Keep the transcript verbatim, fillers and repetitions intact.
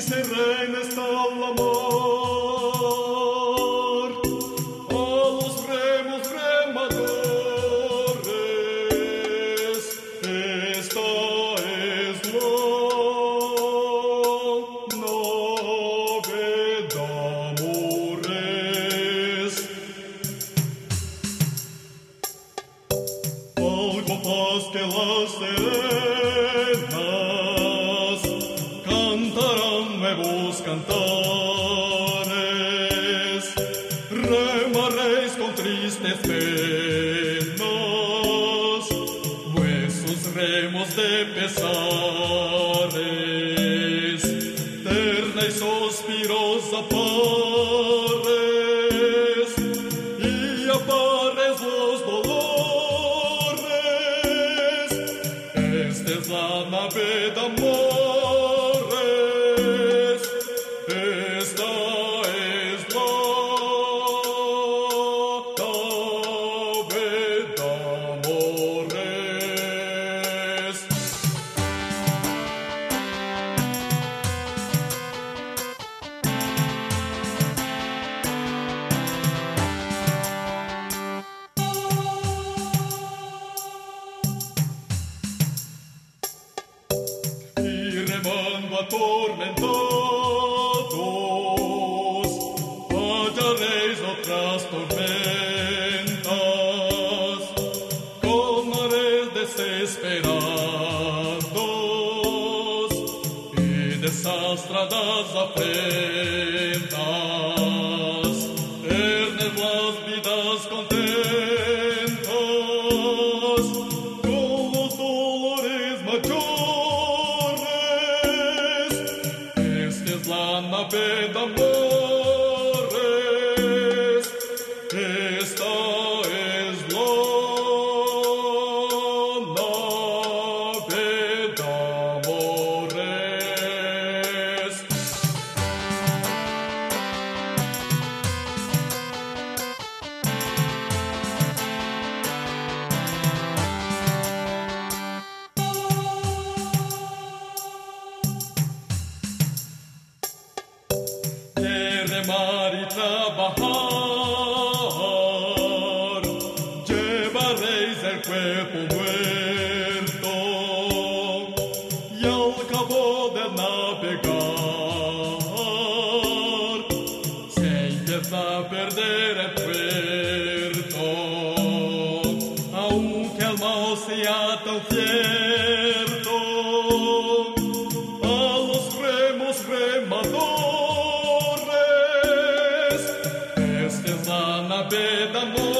serena está la mar, a los remos remadores, esta es la nave de amores. Algo más que las serenas cantarán nuevos cantares, remaréis con tristes penas vuesos remos de pesares, terna y suspirosa pares, y apares los dolores. Esta es la nave de amor. Remando atormentados, hallaréis otras tormentas, con mares desesperados y desastradas afrentas, ternes las vidas contentas, con los dolores mayores. La nave de amores, esta es la nave de amores. Remar y trabajar, llevaréis el cuerpo muerto y al cabo de navegar se empieza a perder el puerto, aunque el mar sea tan cierto, a los remos remadores. Esta es la nave de amor.